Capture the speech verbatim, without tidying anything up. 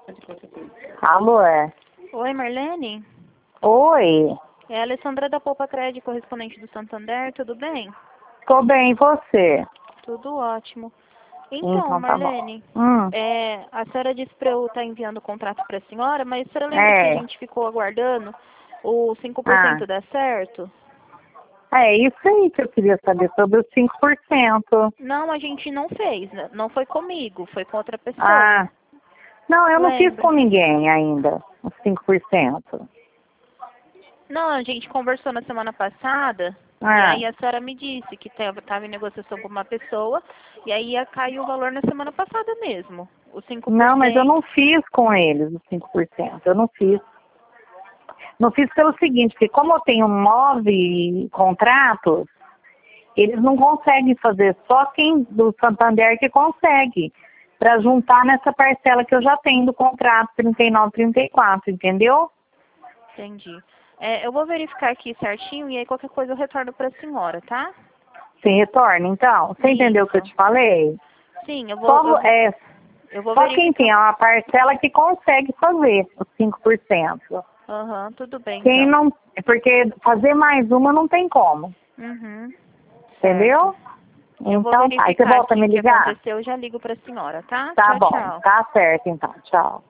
Alô, é? Oi, Marlene? Oi, É a Alessandra da Poupa Crédito, correspondente do Santander, tudo bem? tô bem, e você? Tudo ótimo. Então, Então tá bom. Marlene, Hum, é, a senhora disse para eu estar enviando o contrato para a senhora, mas a senhora lembra que a é, gente ficou aguardando o cinco por ah, cento dar certo? é isso aí que eu queria saber sobre os cinco por cento. Não, a gente não fez, né? Não foi comigo, foi com outra pessoa. Ah, não, eu não fiz Lembra? com ninguém ainda, os cinco por cento. Não, a gente conversou na semana passada e Ah, aí a senhora me disse que estava em negociação com uma pessoa e aí ia cair o valor na semana passada mesmo, os cinco por não, mas eu não cento. fiz com eles os cinco por cento, eu não fiz. Não fiz pelo seguinte, porque como eu tenho nove contratos, eles não conseguem fazer, só quem do Santander que consegue, para juntar nessa parcela que eu já tenho do contrato trinta e nove, trinta e quatro, entendeu? Entendi. É, eu vou verificar aqui certinho e aí qualquer coisa eu retorno para a senhora, tá? Você retorna, então? Você entendeu o que eu Isso. te falei? Sim, eu vou, eu Só, vou, é, eu vou só quem verificar. tem uma parcela que consegue fazer os cinco por cento. Aham, tudo bem Quem então. não, porque fazer mais uma não tem como, Uhum, certo. entendeu? Eu vou Então tá, e você verificar volta a aqui me o que ligar? aconteceu, eu já ligo para a senhora, tá? Tá Tchau, bom, tchau. tá certo então, tchau.